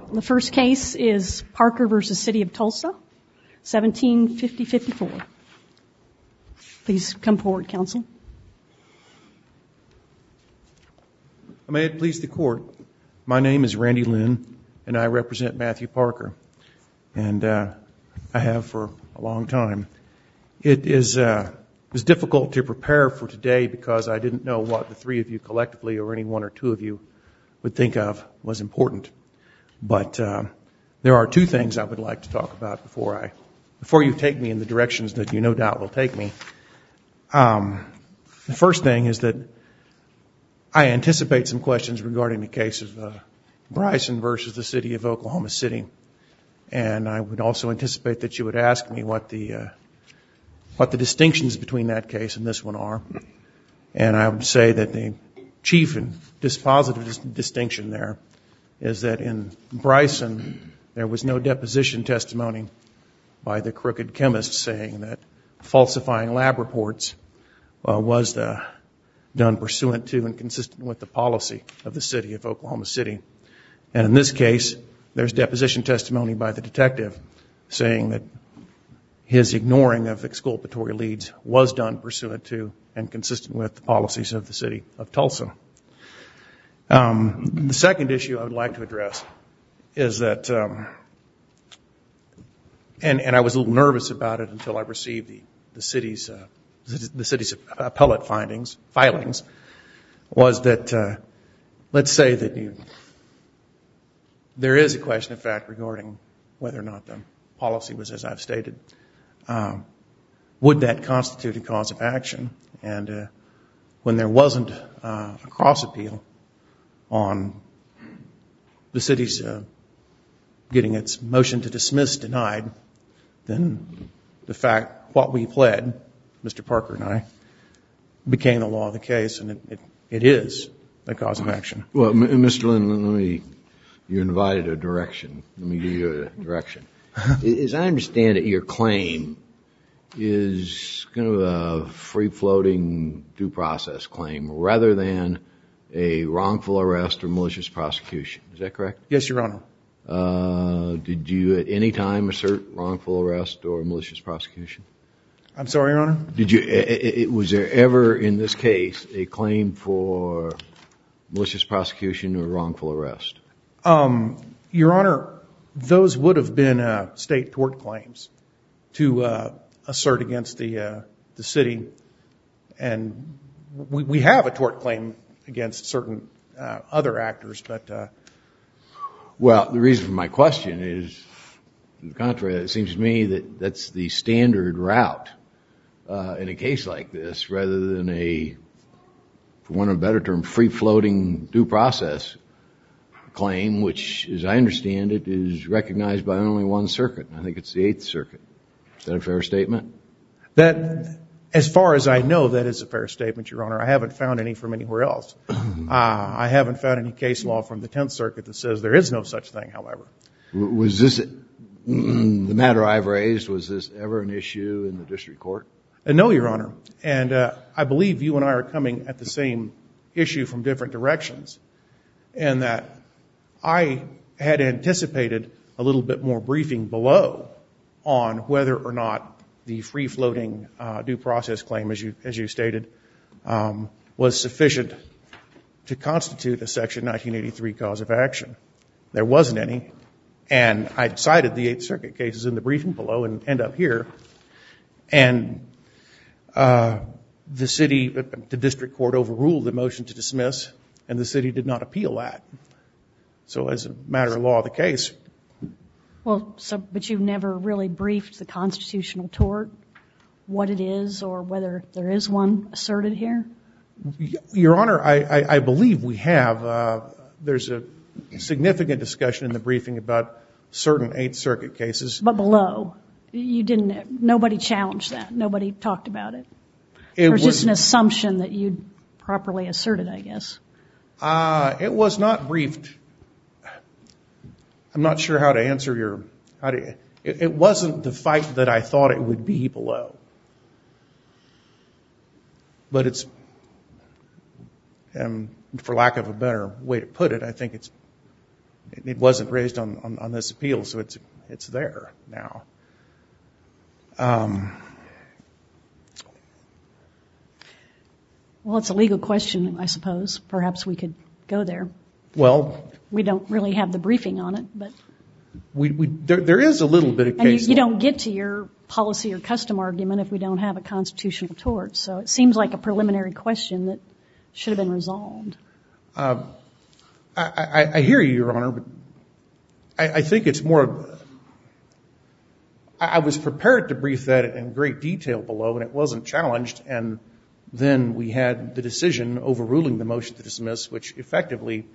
The first case is Parker v. City of Tulsa, 1750-54. Please come forward, counsel. May it please the court. My name is Randy Lynn, and I represent Matthew Parker, and I have for a long time. It was difficult to prepare for today because I didn't know what the three of you collectively or any one or two of you would think of was important. But there are two things I would like to talk about before you take me in the directions that you no doubt will take me. The first thing is that I anticipate some questions regarding the case of Bryson versus the City of Oklahoma City. And I would also anticipate that you would ask me what the distinctions between that case and this one are. And I would say that the chief and dispositive distinction there is that in Bryson, there was no deposition testimony by the crooked chemist saying that falsifying lab reports was done pursuant to and consistent with the policy of the City of Oklahoma City. And in this case, there's deposition testimony by the detective saying that his ignoring of exculpatory leads was done pursuant to and consistent with the policies of the City of Tulsa. The second issue I would like to address is that, and I was a little nervous about it until I received the city's appellate filings, was that let's say that there is a question of fact regarding whether or not the policy was as I've stated. Would that constitute a cause of action? And when there wasn't a cross appeal on the city's getting its motion to dismiss denied, then what we pled, Mr. Parker and I, became the law of the case, and it is a cause of action. Well, Mr. Lynn, you invited a direction. Let me give you a direction. As I understand it, your claim is kind of a free-floating due process claim rather than a wrongful arrest or malicious prosecution. Is that correct? Yes, Your Honor. Did you at any time assert wrongful arrest or malicious prosecution? I'm sorry, Your Honor? Was there ever in this case a claim for malicious prosecution or wrongful arrest? Your Honor, those would have been state tort claims to assert against the city, and we have a tort claim against certain other actors, but well, the reason for my question is, to the contrary, it seems to me that that's the standard route in a case like this, rather than a, for want of a better term, free-floating due process claim, which, as I understand it, is recognized by only one circuit. I think it's the Eighth Circuit. Is that a fair statement? That, as far as I know, that is a fair statement, Your Honor. I haven't found any from anywhere else. I haven't found any case law from the Tenth Circuit that says there is no such thing, however. Was this, the matter I've raised, was this ever an issue in the district court? No, Your Honor. And I believe you and I are coming at the same issue from different directions, and that I had anticipated a little bit more briefing below on whether or not the free-floating due process claim, as you stated, was sufficient to constitute a Section 1983 cause of action. There wasn't any, and I cited the Eighth Circuit cases in the briefing below and end up here, and the district court overruled the motion to dismiss, and the city did not appeal that. So as a matter of law of the case. Well, but you've never really briefed the constitutional tort, what it is, or whether there is one asserted here? Your Honor, I believe we have. There's a significant discussion in the briefing about certain Eighth Circuit cases. But below, nobody challenged that. Nobody talked about it. It was just an assumption that you'd properly asserted, I guess. It was not briefed. I'm not sure how to answer it wasn't the fight that I thought it would be below. But it's, for lack of a better way to put it, I think it wasn't raised on this appeal, so it's there now. Well, it's a legal question, I suppose. Perhaps we could go there. Well, we don't really have the briefing on it, but there is a little bit of case and you don't get to your policy or custom argument if we don't have a constitutional tort. So it seems like a preliminary question that should have been resolved. I hear you, Your Honor, but I think it's more. I was prepared to brief that in great detail below, and it wasn't challenged. And then we had the decision overruling the motion to dismiss, which effectively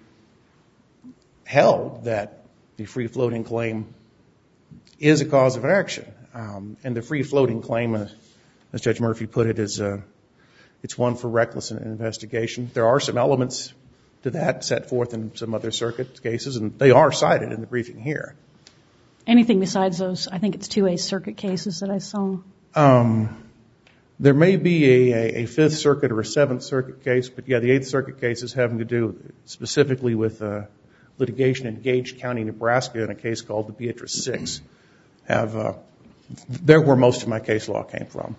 held that the free-floating claim is a cause of action. And the free-floating claim, as Judge Murphy put it, is it's one for reckless investigation. There are some elements to that set forth in some other circuit cases, and they are cited in the briefing here. Anything besides those, I think it's 2 Eighth Circuit cases that I saw. There may be a Fifth Circuit or a Seventh Circuit case, but yeah, the Eighth Circuit cases having to do specifically with litigation in Gage County, Nebraska, in a case called the Beatrice 6. They're where most of my case law came from.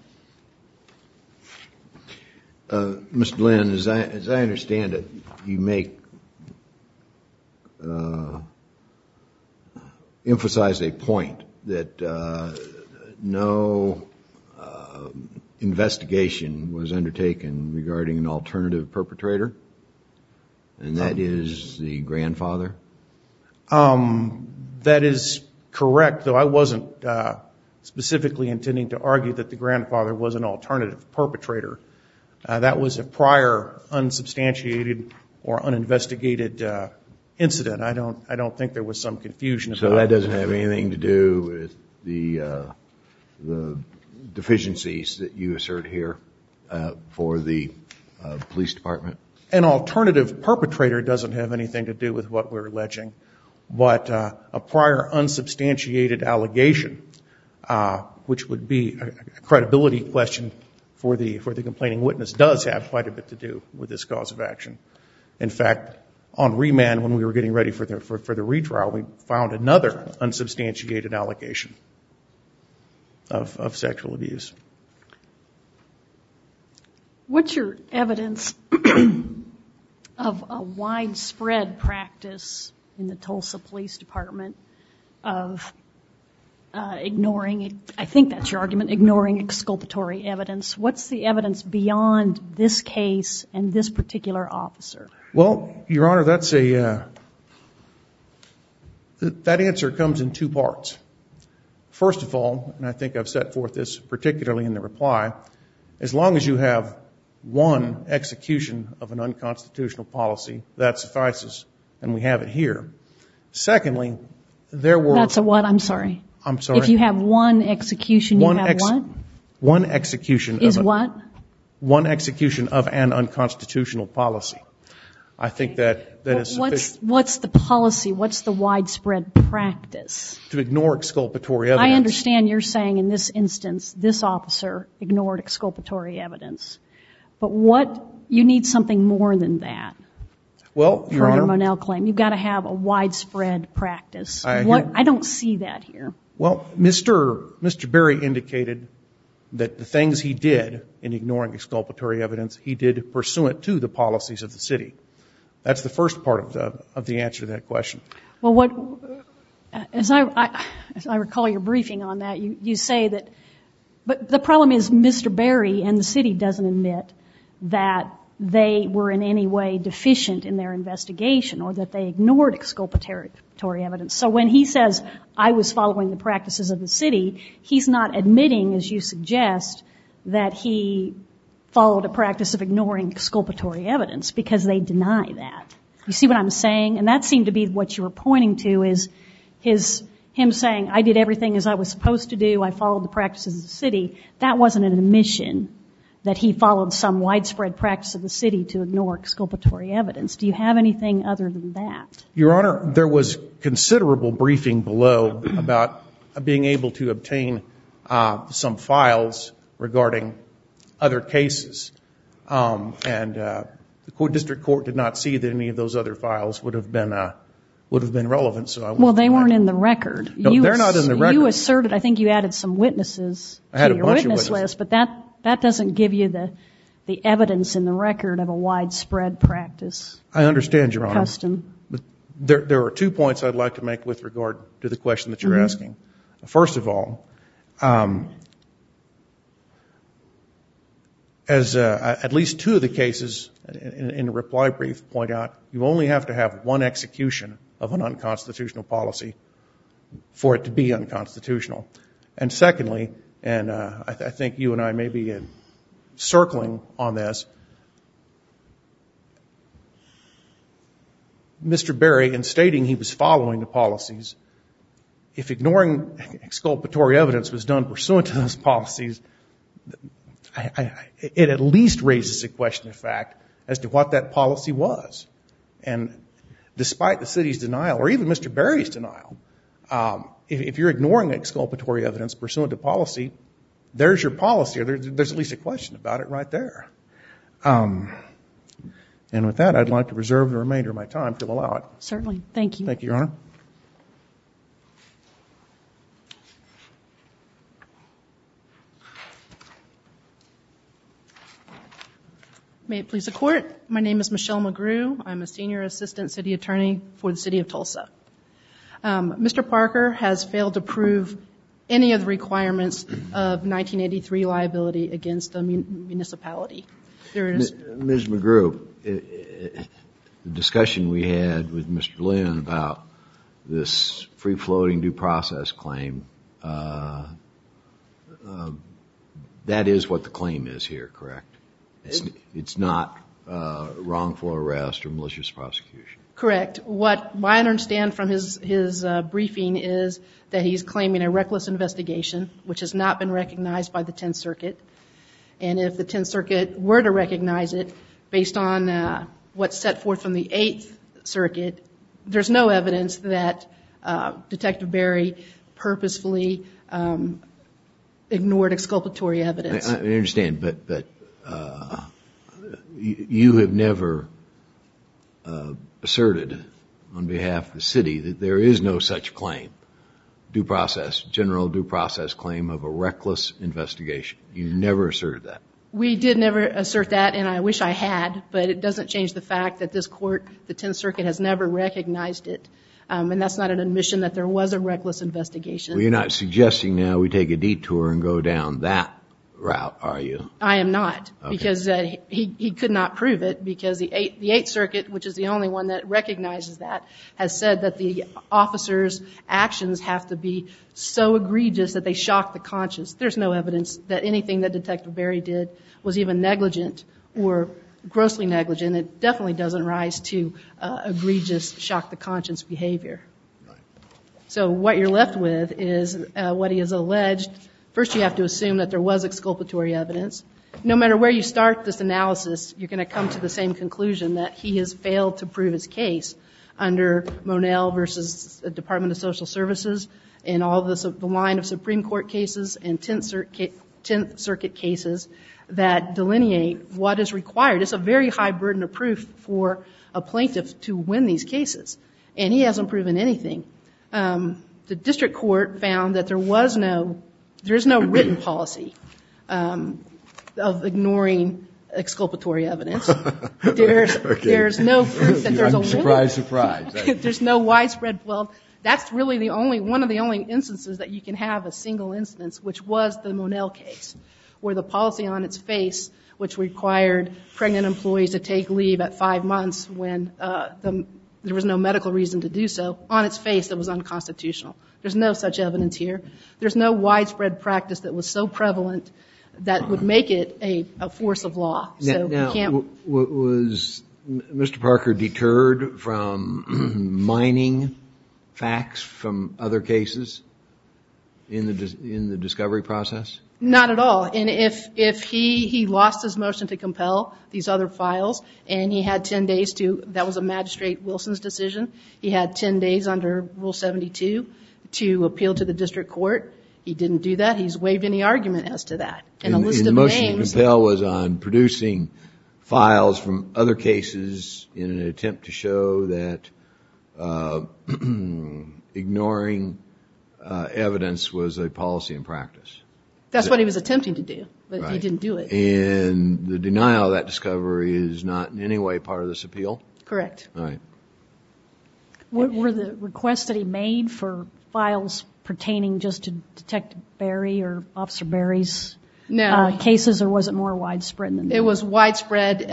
Mr. Lynn, as I understand it, you make emphasize a point that no investigation was undertaken regarding an alternative perpetrator, and that is the grandfather? That is correct, though I wasn't specifically intending to argue that the grandfather was an alternative perpetrator. That was a prior unsubstantiated or uninvestigated incident. I don't think there was some confusion about it. So that doesn't have anything to do with the deficiencies that you assert here for the police department? An alternative perpetrator doesn't have anything to do with what we're alleging, but a prior unsubstantiated allegation, which would be a credibility question for the complaining witness, does have quite a bit to do with this cause of action. In fact, on remand, when we were getting ready for the retrial, we found another unsubstantiated allegation of sexual abuse. What's your evidence of a widespread practice in the Tulsa Police Department of ignoring, I think that's your argument, ignoring exculpatory evidence? What's the evidence beyond this case and this particular officer? Well, Your Honor, that answer comes in 2 parts. First of all, and I think I've set forth this particularly in the reply, as long as you have one execution of an unconstitutional policy, that suffices, and we have it here. Secondly, there were... That's a what? I'm sorry. I'm sorry? If you have one execution, you have what? One execution is what? One execution of an unconstitutional policy. I think that is sufficient. What's the policy? What's the widespread practice? To ignore exculpatory evidence. I understand you're saying in this instance, this officer ignored exculpatory evidence. But you need something more than that. Well, Your Honor. For your Monell claim. You've got to have a widespread practice. I don't see that here. Well, Mr. Berry indicated that the things he did in ignoring exculpatory evidence, he did pursuant to the policies of the city. That's the first part of the answer to that question. Well, as I recall your briefing on that, you say that, but the problem is Mr. Berry and the city doesn't admit that they were in any way deficient in their investigation or that they ignored exculpatory evidence. So when he says, I was following the practices of the city, he's not admitting, as you suggest, that he followed a practice of ignoring exculpatory evidence because they deny that. You see what I'm saying? And that seemed to be what you were pointing to is him saying, I did everything as I was supposed to do, I followed the practices of the city. That wasn't an admission that he followed some widespread practice of the city to ignore exculpatory evidence. Do you have anything other than that? Your Honor, there was considerable briefing below about being able to obtain some files regarding other cases. And the district court did not see that any of those other files would have been would have been relevant. So well, they weren't in the record. No, they're not in the record. You asserted, I think you added some witnesses to your witness list, but that doesn't give you the evidence in the record of a widespread practice. I understand, Your Honor. Custom. But there are 2 points I'd like to make with regard to the question that you're asking. First of all, as at least 2 of the cases in the reply brief point out, you only have to have one execution of an unconstitutional policy for it to be unconstitutional. And secondly, and I think you and I may be circling on this, Mr. Berry, in stating he was following the policies, if ignoring exculpatory evidence was done pursuant to those policies, it at least raises a question of fact as to what that policy was. And despite the city's denial, or even Mr. Berry's denial, if you're ignoring exculpatory evidence pursuant to policy, there's your policy, or there's at least a question about it right there. And with that, I'd like to reserve the remainder of my time if you'll allow it. Certainly. Thank you. Thank you, Your Honor. May it please the Court. My name is Michelle McGrew. I'm a Senior Assistant City Attorney for the City of Tulsa. Mr. Parker has failed to prove any of the requirements of 1983 liability against a municipality. Ms. McGrew, the discussion we had with Mr. Lynn about this free-floating due process claim, that is what the claim is here, correct? It's not wrongful arrest or malicious prosecution. Correct. What I understand from his briefing is that he's claiming a reckless investigation, which has not been recognized by the 10th Circuit. And if the 10th Circuit were to recognize it, based on what's set forth from the 8th Circuit, there's no evidence that Detective Berry purposefully ignored exculpatory evidence. I understand, but you have never asserted on behalf of the city that there is no such claim, general due process claim of a reckless investigation. You never asserted that. We did never assert that, and I wish I had, but it doesn't change the fact that this court, the 10th Circuit, has never recognized it. And that's not an admission that there was a reckless investigation. Well, you're not suggesting now we take a detour and go down that route, are you? I am not, okay. Because he could not prove it, because the 8th Circuit, which is the only one that recognizes that, has said that the officers' actions have to be so egregious that they shock the conscience. There's no evidence that anything that Detective Berry did was even negligent or grossly negligent. It definitely doesn't rise to egregious, shock the conscience behavior. Right. So what you're left with is what he has alleged. First, you have to assume that there was exculpatory evidence. No matter where you start this analysis, you're going to come to the same conclusion, that he has failed to prove his case under Monell versus the Department of Social Services and all the line of Supreme Court cases and 10th Circuit cases that delineate what is required. It's a very high burden of proof for a plaintiff to win these cases, and he hasn't proven anything. The district court found that there's no written policy of ignoring exculpatory evidence. There's no proof that there's a surprise. There's no widespread. Well, that's really one of the only instances that you can have a single instance, which was the Monell case, where the policy on its face, which required pregnant employees to take leave at 5 months when there was no medical reason to do so, on its face it was unconstitutional. There's no such evidence here. There's no widespread practice that was so prevalent that would make it a force of law. So was Mr. Parker deterred from mining facts from other cases in the discovery process? Not at all. And if he lost his motion to compel these other files, and he had 10 days that was a Magistrate Wilson's decision, he had 10 days under Rule 72 to appeal to the district court. He didn't do that. He's waived any argument as to that. And a list of names. The motion to compel was on producing files from other cases in an attempt to show that ignoring evidence was a policy and practice. That's what he was attempting to do, but he didn't do it. And the denial of that discovery is not in any way part of this appeal? Correct. All right. Were the requests that he made for files pertaining just to Detective Berry or Officer Berry's cases, or was it more widespread than that? It was widespread,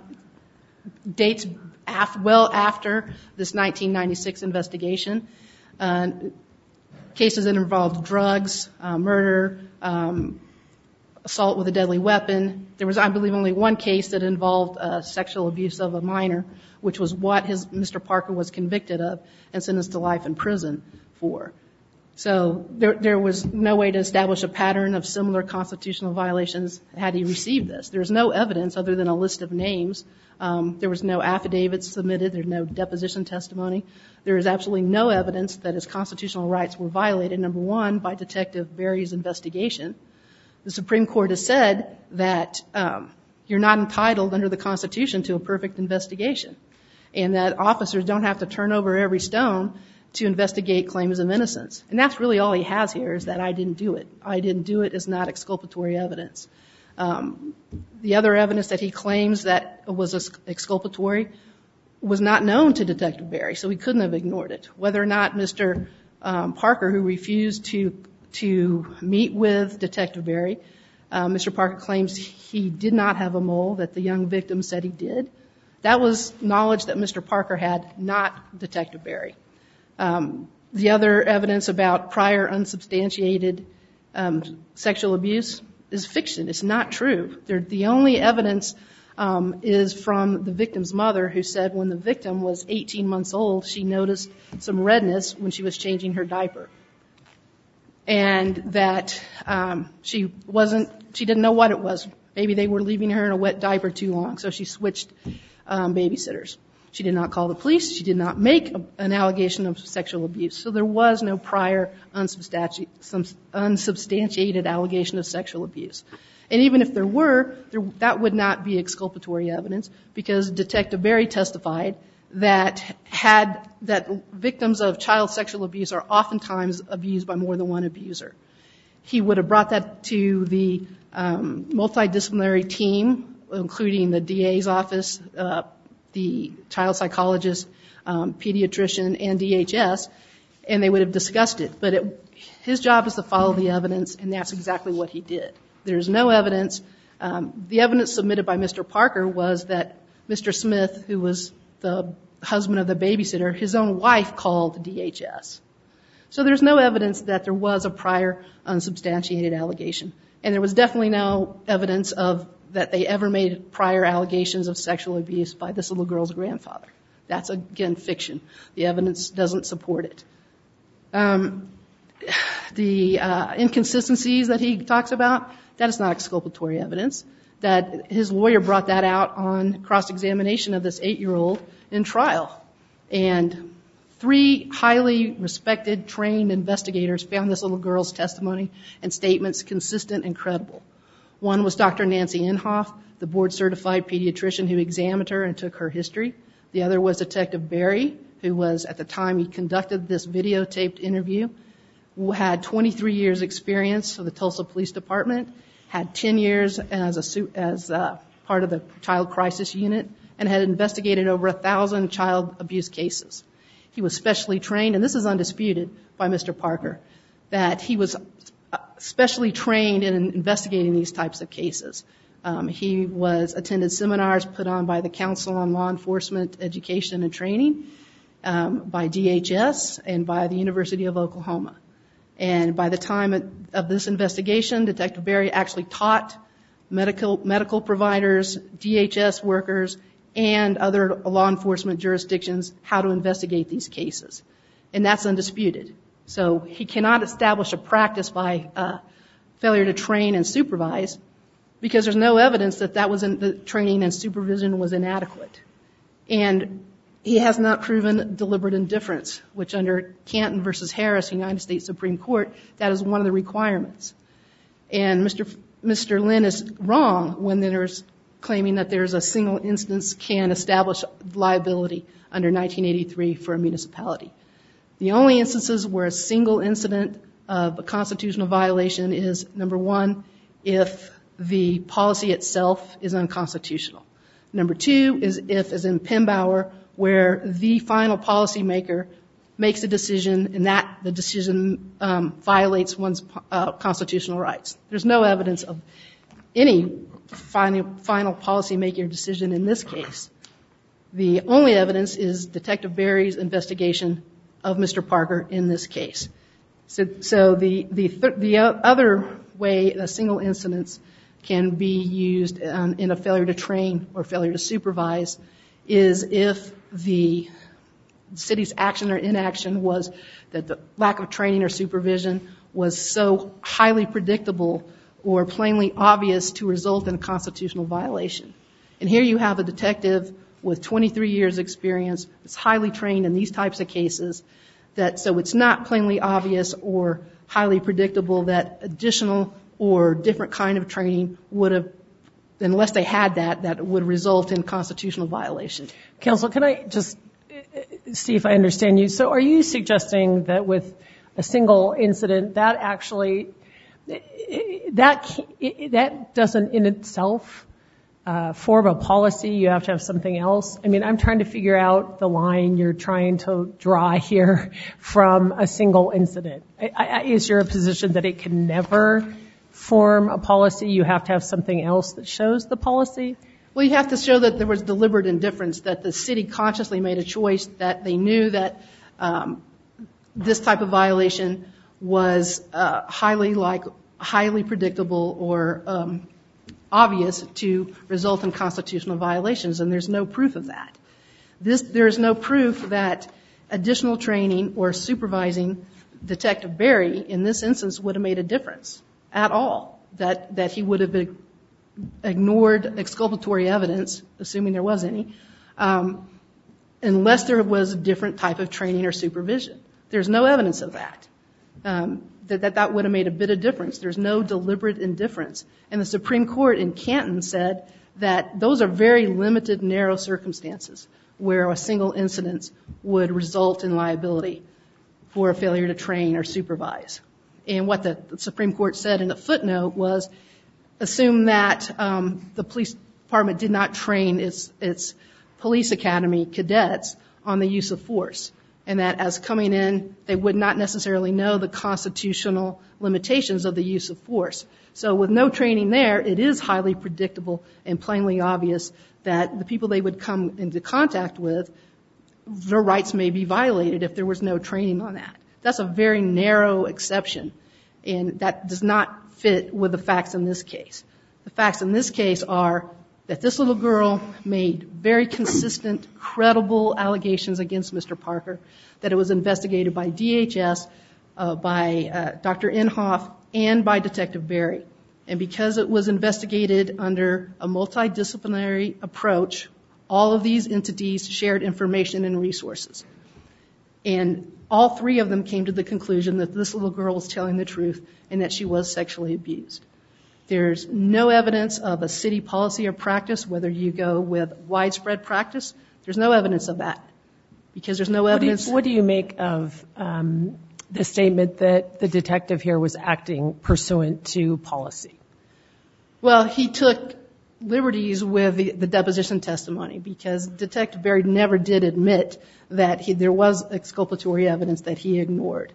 dates well after this 1996 investigation. Cases that involved drugs, murder, assault with a deadly weapon. There was, I believe, only one case that involved sexual abuse of a minor, which was what Mr. Parker was convicted of and sentenced to life in prison for. So there was no way to establish a pattern of similar constitutional violations had he received this. There's no evidence other than a list of names. There was no affidavits submitted. There's no deposition testimony. There is absolutely no evidence that his constitutional rights were violated, number one, by Detective Berry's investigation. The Supreme Court has said that you're not entitled under the Constitution to a perfect investigation, and that officers don't have to turn over every stone to investigate claims of innocence. And that's really all he has here, is that I didn't do it. I didn't do it is not exculpatory evidence. The other evidence that he claims that was exculpatory was not known to Detective Berry, so he couldn't have ignored it. Whether or not Mr. Parker, who refused to meet with Detective Berry, Mr. Parker claims he did not have a mole, that the young victim said he did. That was knowledge that Mr. Parker had, not Detective Berry. The other evidence about prior unsubstantiated sexual abuse is fiction. It's not true. The only evidence is from the victim's mother, who said when the victim was 18 months old, she noticed some redness when she was changing her diaper. And that she didn't know what it was. Maybe they were leaving her in a wet diaper too long, so she switched babysitters. She did not call the police. She did not make an allegation of sexual abuse. So there was no prior unsubstantiated allegation of sexual abuse. And even if there were, that would not be exculpatory evidence, because Detective Berry testified that victims of child sexual abuse are oftentimes abused by more than one abuser. He would have brought that to the multidisciplinary team, including the DA's office, the child psychologist, pediatrician, and DHS, and they would have discussed it. But his job is to follow the evidence, and that's exactly what he did. There's no evidence. The evidence submitted by Mr. Parker was that Mr. Smith, who was the husband of the babysitter, his own wife called DHS. So there's no evidence that there was a prior unsubstantiated allegation. And there was definitely no evidence that they ever made prior allegations of sexual abuse by this little girl's grandfather. That's, again, fiction. The evidence doesn't support it. The inconsistencies that he talks about, that is not exculpatory evidence. That his lawyer brought that out on cross-examination of this 8-year-old in trial. And 3 highly respected, trained investigators found this little girl's testimony and statements consistent and credible. One was Dr. Nancy Inhofe, the board-certified pediatrician who examined her and took her history. The other was Detective Berry, who was, at the time he conducted this videotaped interview, who had 23 years' experience with the Tulsa Police Department, had 10 years as part of the Child Crisis Unit, and had investigated over 1,000 child abuse cases. He was specially trained, and this is undisputed by Mr. Parker, that he was specially trained in investigating these types of cases. He attended seminars put on by the Council on Law Enforcement Education and Training, by DHS, and by the University of Oklahoma. And by the time of this investigation, Detective Berry actually taught medical providers, DHS workers, and other law enforcement jurisdictions how to investigate these cases. And that's undisputed. So he cannot establish a practice by failure to train and supervise, because there's no evidence that the training and supervision was inadequate. And he has not proven deliberate indifference, which under Canton v. Harris, United States Supreme Court, that is one of the requirements. And Mr. Lynn is wrong when there's claiming that there's a single instance can establish liability under 1983 for a municipality. The only instances where a single incident of a constitutional violation is, number one, if the policy itself is unconstitutional. Number two is if, as in Pembauer, where the final policymaker makes a decision and that the decision violates one's constitutional rights. There's no evidence of any final policymaker decision in this case. The only evidence is Detective Berry's investigation of Mr. Parker in this case. So the other way a single incident can be used in a failure to train or failure to supervise is if the city's action or inaction was that the lack of training or supervision was so highly predictable or plainly obvious to result in a constitutional violation. And here you have a detective with 23 years experience that's highly trained in these types of cases, so it's not plainly obvious or highly predictable that additional or different kind of training would have, unless they had that would result in constitutional violation. Counsel, can I just see if I understand you? So are you suggesting that with a single incident, that actually, that doesn't in itself form a policy? You have to have something else? I mean, I'm trying to figure out the line you're trying to draw here from a single incident. Is your position that it can never form a policy? You have to have something else that shows the policy? Well, you have to show that there was deliberate indifference, that the city consciously made a choice, that they knew that this type of violation was highly predictable or obvious to result in constitutional violations, and there's no proof of that. There is no proof that additional training or supervising Detective Berry in this instance would have made a difference at all, that he would have ignored exculpatory evidence, assuming there was any, unless there was a different type of training or supervision. There's no evidence of that. That would have made a bit of difference. There's no deliberate indifference. And the Supreme Court in Canton said that those are very limited, narrow circumstances where a single incident would result in liability for a failure to train or supervise. And what the Supreme Court said in a footnote was, assume that the police department did not train its police academy cadets on the use of force, and that as coming in, they would not necessarily know the constitutional limitations of the use of force. So with no training there, it is highly predictable and plainly obvious that the people they would come into contact with, their rights may be violated if there was no training on that. That's a very narrow exception, and that does not fit with the facts in this case. The facts in this case are that this little girl made very consistent, credible allegations against Mr. Parker, that it was investigated by DHS, by Dr. Inhofe, and by Detective Berry. And because it was investigated under a multidisciplinary approach, all of these entities shared information and resources. And all three of them came to the conclusion that this little girl was telling the truth and that she was sexually abused. There's no evidence of a city policy or practice, whether you go with widespread practice. There's no evidence of that because there's no evidence. What do you make of the statement that the detective here was acting pursuant to policy? Well, he took liberties with the deposition testimony because Detective Berry never did admit that there was exculpatory evidence that he ignored.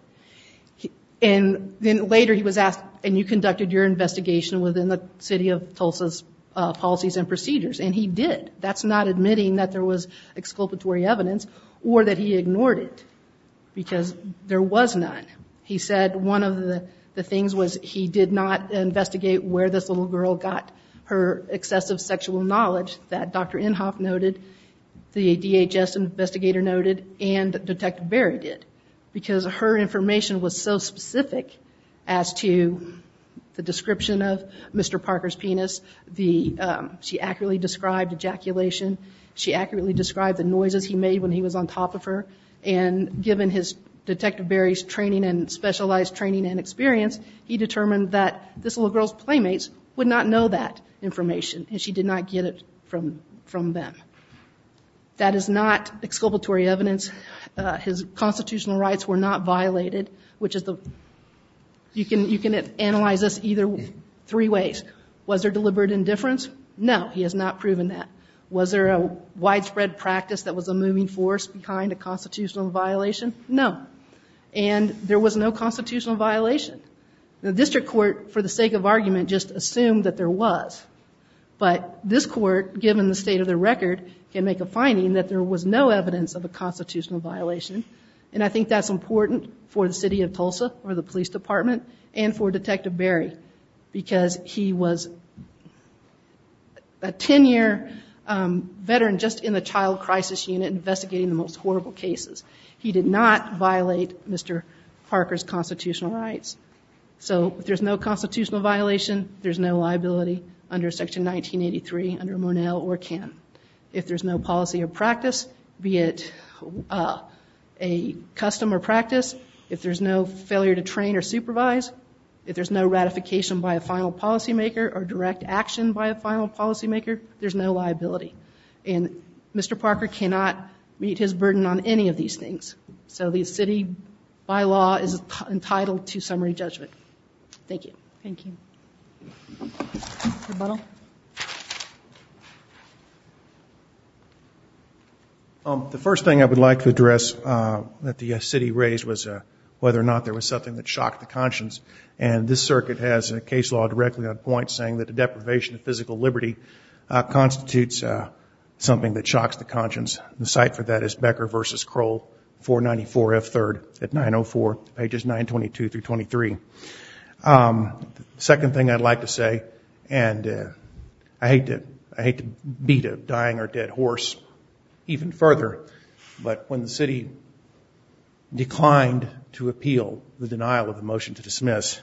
And then later he was asked, and you conducted your investigation within the city of Tulsa's policies and procedures. And he did. That's not admitting that there was exculpatory evidence or that he ignored it because there was none. He said one of the things was he did not investigate where this little girl got her excessive sexual knowledge that Dr. Inhofe noted, the DHS investigator noted, and Detective Berry did. Because her information was so specific as to the description of Mr. Parker's penis. She accurately described ejaculation. She accurately described the noises he made when he was on top of her. And given his Detective Berry's training and specialized training and experience, he determined that this little girl's playmates would not know that information, and she did not get it from them. That is not exculpatory evidence. His constitutional rights were not violated, which is you can analyze this either three ways. Was there deliberate indifference? No, he has not proven that. Was there a widespread practice that was a moving force behind a constitutional violation? No. And there was no constitutional violation. The district court, for the sake of argument, just assumed that there was. But this court, given the state of the record, can make a finding that there was no evidence of a constitutional violation. And I think that's important for the city of Tulsa, or the police department, and for Detective Berry, because he was a 10-year veteran just in the child crisis unit investigating the most horrible cases. He did not violate Mr. Parker's constitutional rights. So if there's no constitutional violation, there's no liability under Section 1983, under Monell or Canton. If there's no policy or practice, be it a custom or practice, if there's no failure to train or supervise, if there's no ratification by a final policymaker or direct action by a final policymaker, there's no liability. And Mr. Parker cannot meet his burden on any of these things. So the city, by law, is entitled to summary judgment. Thank you. Thank you. Rebuttal? The first thing I would like to address that the city raised was whether or not there was something that shocked the conscience. And this circuit has a case law directly on point saying that a deprivation of physical liberty constitutes something that shocks the conscience. The cite for that is Becker v. Kroll, 494 F. 3rd at 904, pages 922 through 23. Second thing I'd like to say, and I hate to beat a dying or dead horse even further, but when the city declined to appeal the denial of the motion to dismiss,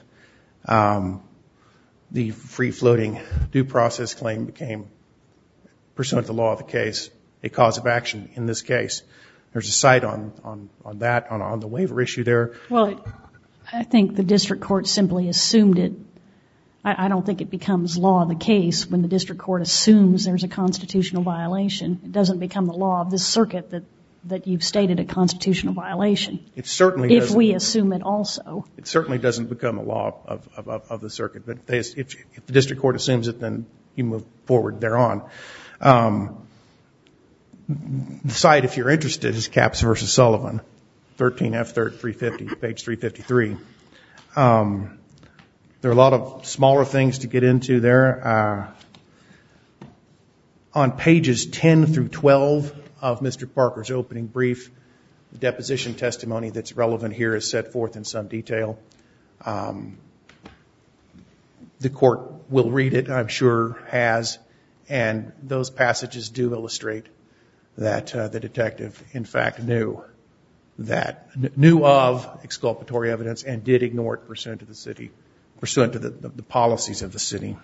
the free-floating due process claim became, pursuant to the law of the case, a cause of action in this case. There's a cite on that, on the waiver issue there. Well, I think the district court simply assumed it. I don't think it becomes law of the case when the district court assumes there's a constitutional violation. It doesn't become the law of this circuit that you've stated a constitutional violation. It certainly doesn't. If we assume it also. It certainly doesn't become a law of the circuit. But if the district court assumes it, then you move forward thereon. The cite, if you're interested, is Capps v. Sullivan, 13 F. 3rd, 350, page 353. There are a lot of smaller things to get into there. On pages 10 through 12 of Mr. Parker's opening brief, the deposition testimony that's relevant here is set forth in some detail. The court will read it, I'm sure has, and those passages do illustrate that the detective, in fact, knew of exculpatory evidence and did ignore it pursuant to the policies of the city.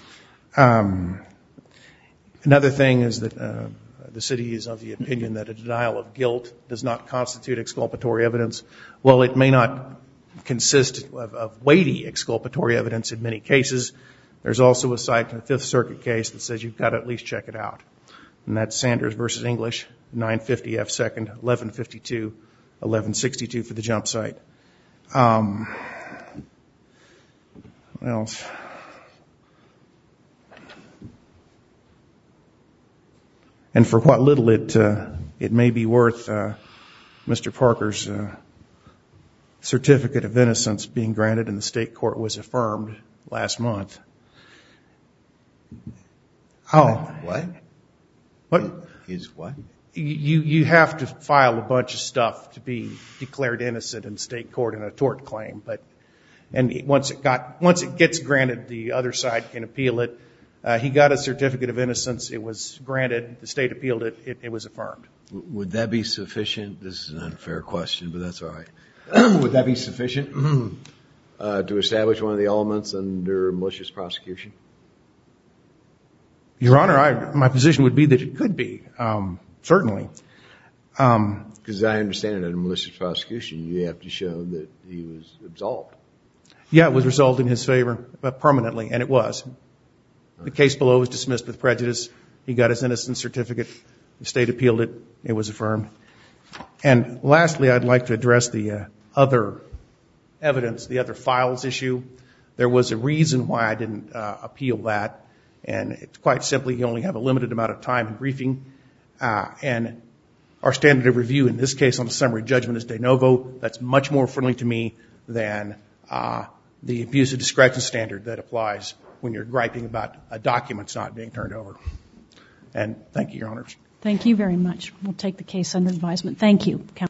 Another thing is that the city is of the opinion that a denial of guilt does not constitute exculpatory evidence. While it may not consist of weighty exculpatory evidence in many cases, there's also a cite in the Fifth Circuit case that says you've got to at least check it out. And that's Sanders v. English, 950 F. 2nd, 1152, 1162 for the jump site. What else? And for what little it may be worth, Mr. Parker's certificate of innocence being granted in the state court was affirmed last month. Oh. What? What? Is what? You have to file a bunch of stuff to be declared innocent in state court in a tort claim, and once it gets granted, the other side can appeal it. He got a certificate of innocence. It was granted. The state appealed it. It was affirmed. Would that be sufficient? This is an unfair question, but that's all right. Would that be sufficient to establish one of the elements under malicious prosecution? Your Honor, my position would be that it could be, certainly. Because I understand that in malicious prosecution, you have to show that he was absolved. Yeah, it was resolved in his favor permanently, and it was. The case below was dismissed with prejudice. He got his innocence certificate. The state appealed it. It was affirmed. And lastly, I'd like to address the other evidence, the other files issue. There was a reason why I didn't appeal that, and it's quite simply you only have a limited amount of time in briefing, and our standard of review in this case on the summary judgment is de novo. That's much more friendly to me than the abuse of discretion standard that applies when you're griping about documents not being turned over. And thank you, Your Honors. Thank you very much. We'll take the case under advisement. Thank you.